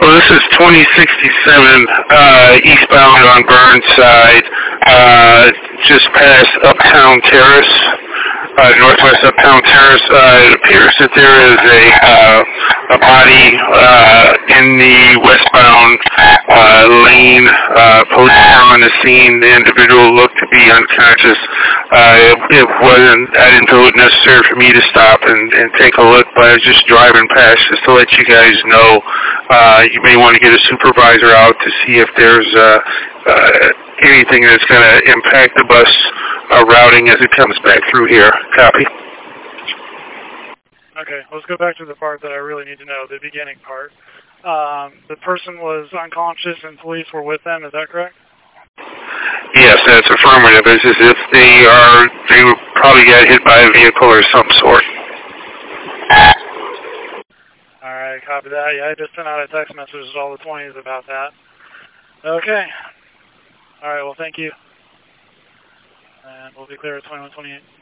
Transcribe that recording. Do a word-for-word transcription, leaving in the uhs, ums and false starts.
Well, this is twenty sixty-seven uh, eastbound on Burnside, uh, just past Uptown Terrace, uh, northwest Uptown Terrace. Uh, it appears that there is a uh, a body uh, in the westbound uh, lane. Uh, police are on the scene. The individual looked to be unconscious. Uh, it, it wasn't. I didn't feel it necessary for me to stop and, and take a look, but I was just driving past just to let you guys know. Uh, you may want to get a supervisor out to see if there's uh, uh, anything that's going to impact the bus uh, routing as it comes back through here. Copy. Okay, let's go back to the part that I really need to know, the beginning part. Um, the person was unconscious and police were with them, is that correct? Yes, that's affirmative. It's as if they are, they probably got hit by a vehicle or some sort. Alright, copy that. Yeah, I just sent out a text message to all the twenties about that. Okay. Alright, well, thank you. And we'll be clear at twenty-one twenty-eight.